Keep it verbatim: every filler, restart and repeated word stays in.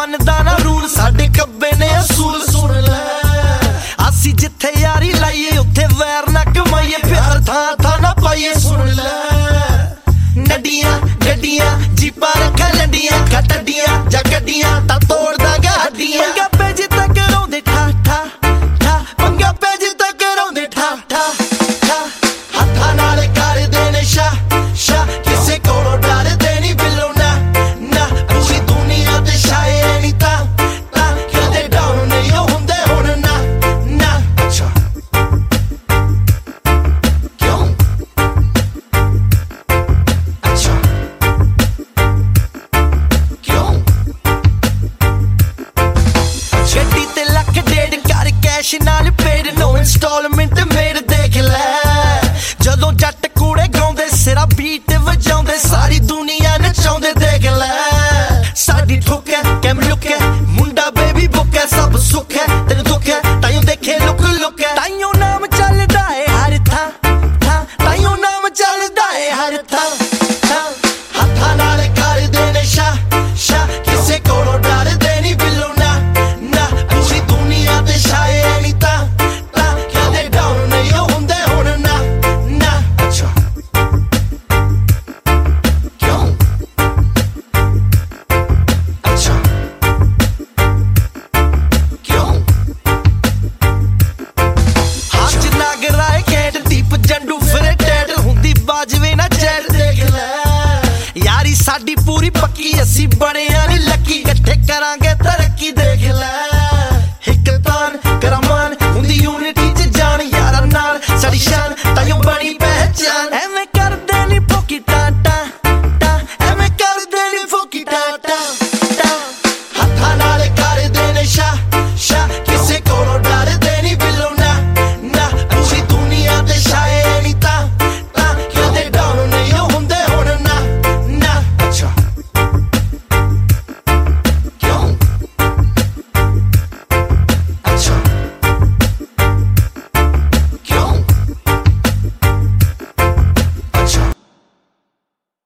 ਮੰਨਦਾ ਨਾ ਰੂਲ ਸਾਡੇ ਕੱਬੇ ਨੇ ਅਸੂਲ ਸੁਣ ਲੈ ਅਸੀਂ ਜਿੱਥੇ ਯਾਰੀ ਲਾਈਏ ਉੱਥੇ ਵੈਰ ਨਾ ਕਮਾਈਏ ਪਿਆਰ ਥਾਂ ਥਾਂ ਨਾ ਪਾਈਏ ਸੁਣ ਲੈ ਨੱਡੀਆਂ ਗੱਡੀਆਂ ਜੀਪਾਂ ਰੱਖਾਂ ਲੰਡੀਆਂ ਗੱਡੀਆਂ ਜਾਂ ਗੱਡੀਆਂ ਤਾਂ ਤੋੜ ਦਾਂਗਾ ਹੱਡੀਆਂ ਪੰਗਾ ਪੈ ਜੇ ਤਾਂ ਕਰਾਉਂਦੇ ਠਾ ਠਾ ਠਾ ਪੰਗਾ ਪੈ ਜੇ ਤਾਂ ਕਰਾਉਂਦੇ ਠਾ ਠਾ ਠਾ ਹੱਥਾਂ ਨਾਲ ਕਰਦੇ ਨੇ ਸ਼ਾ ਸ਼ਾ ਕਿਸੇ ਕੋਲੋਂ ਡਰਦੇ ਨਹੀਂ ਬਿੱਲੋ ਨਾ ਨਾ ਪੂਰੀ ਦੁਨੀਆ ਤੇ ਸ਼ਾਇਰ ਨਹੀਂ ਤਾਂ ਤਾਂ ਕਦੇ ਡਾਊਨ ਨਹੀਂ ਹੁੰਦੇ ਹੁਣ ਨਾ ਨਾ ਅੱਛਾ ਕਿਉਂ ਅੱਛਾ ਕਿਉਂ ਗੱਡੀ ਤੇ ਲੱਖ ਡੇਢ ਕਰ ਕੈਸ਼ ਨਾਲ ਪੇਡ ਨੋ ਇੰਸਟਾਲਮੈਂਟ ਮੇਡ ਦੇਖ ਲੈ ਜਦੋਂ ਜੱਟ ਕੂੜੇ ਗਾਉਂਦੇ ਸਿਰਾ ਬੀਟ ਵਜਾਉਂਦੇ ਸਾਰੀ ਦੁਨੀਆ ਨਚਾਉਂਦੇ ਦੇਖ ਲੈ ਸਾਡੀ ਠੁੱਕ ਹੈ ਕੈਮ ਲੁੱਕ ਹੈ ਮੁੰਡਾ ਬੇਬੀ ਬੁੱਕ ਹੈ ਸਭ ਸੁੱਖ ਹੈ ਤੈਨੂੰ ਦੁੱਖ ਹੈ ਤਾਈਓ ਦੇਖੇ ਲੁੱਕ ਲੁੱਕ ਹੈ ਤਾਈਓ ਨਾਮ ਚੱਲਦਾ ਏ ਹਰ ਥਾਂ ਥਾਂ ਤਾਈਓ ਨਾਮ ਚੱਲਦਾ ਏ ਹਰ ਥਾਂ ਥਾਂ ਹੱਥਾਂ ਨਾਲ ਕਰਦੇ ਨੇ ਸ਼ਾ ਸ਼ਾ ਕਿਸੇ ਕੋਲੋਂ ਡਰਦੇ ਨਹੀਂ ਬਿੱਲੋ ਨਾ ਨਾ ਪੂਰੀ ਦੁਨੀਆ ਤੇ ਸ਼ਾਇਰ ਨਹੀਂ ਤਾਂ ਤਾਂ ਕਦੇ ਡਾਊਨ ਨਹੀਂ ਹੁੰਦੇ ਹੁਣ ਨਾ ਨਾ ਅੱਛਾ ਕਿਉਂ ਅੱਛਾ ਕਿਉਂ ਹੱਜ ਨਾਗਰਾਏ ਕੈਟ ਦੀਪ ਜੰਡੂ ਫਿਰੇ ਟੈਟ ਹੁੰਦੀ ਬਾਜਵੇ ਨਾ ਚੈਟ ਦੇਖ ਲੈ ਯਾਰੀ ਸਾਡੀ ਪੂਰੀ ਪੱਕੀ ਅਸੀਂ ਬਣਿਆ ਨੀ ਲੱਕੀ ਇਕੱਠੇ ਕਰਾਂਗੇ ਤਰੱਕੀ ਦੇਖ ਲੈ